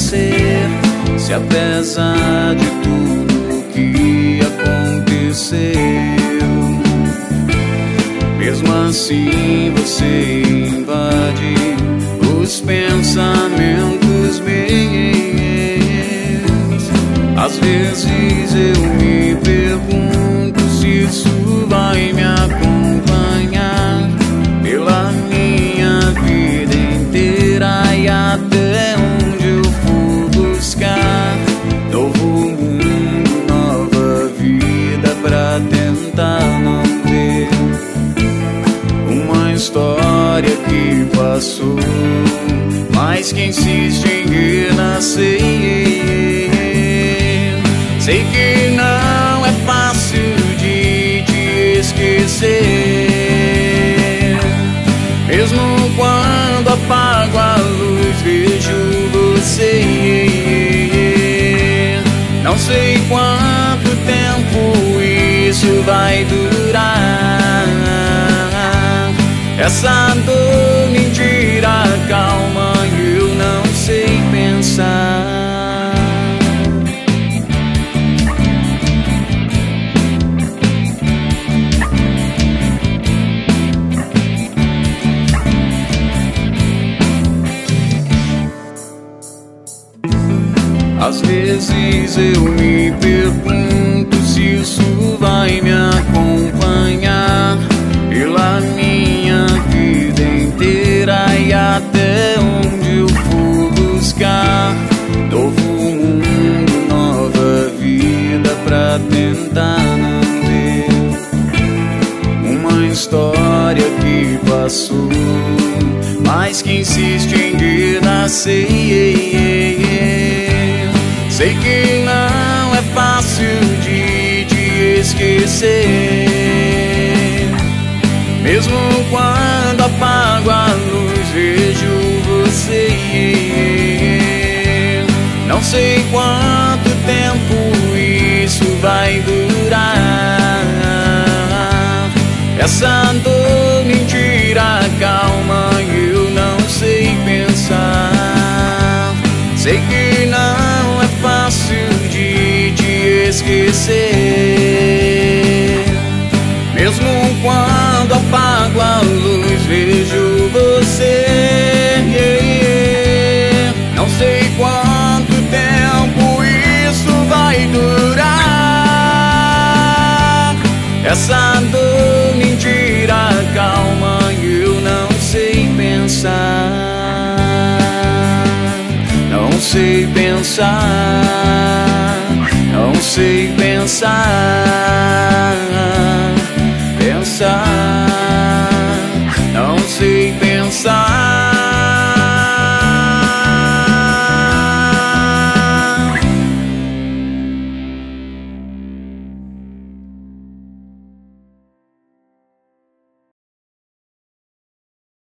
esquecer. Se apesar de tudo que aconteceu, mesmo assim você invade os pensamentos meus. Às vezes eu me pergunto se isso vai me acompanhar pela minha vida inteira, e até onde eu for buscar novo mundo, nova vida, pra tentar não ver uma história que passou, mas que insiste em renascer. Sei que não é fácil de te esquecer, mesmo quando apago a luz vejo você. Não sei quanto tempo isso vai durar, essa dor me tira a calma e eu não sei pensar. Às vezes eu me pergunto se isso vai me acompanhar pela minha vida inteira, e até onde eu for buscar novo mundo, nova vida, pra tentar não ver uma história que passou, mas que insiste em renascer. Sei que não é fácil de te esquecer, mesmo quando apago a luz vejo você. Não sei quanto tempo isso vai durar, essa dor me tira a calma e eu não sei pensar. Sei que não é fácil de te esquecer, mesmo quando apago a luz vejo você. Não sei quanto tempo isso vai durar, essa dor me tira a calma e eu não sei pensar. Não sei pensar, não sei pensar, pensar, não sei pensar.